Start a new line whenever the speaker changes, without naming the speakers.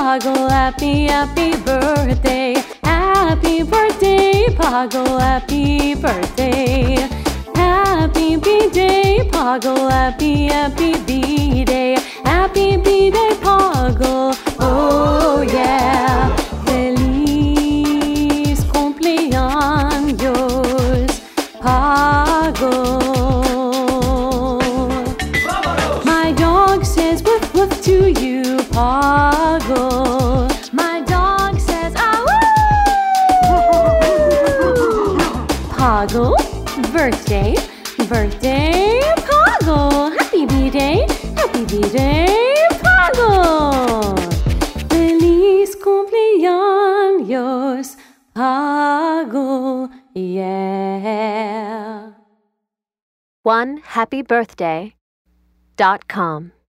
Pago, happy, happy birthday. Happy birthday, Pago, happy birthday. Happy B-Day, Pago, happy, happy B-Day. Happy B-Day, Pago, oh yeah. Feliz cumpleaños, Pago. My dog says woof woof to you, Pago. My dog says ah woo. Pago, birthday, birthday, Pago. Happy B-Day, happy B-Day, Pago. Feliz cumpleaños, Pago, yeah.
OneHappyBirthday.com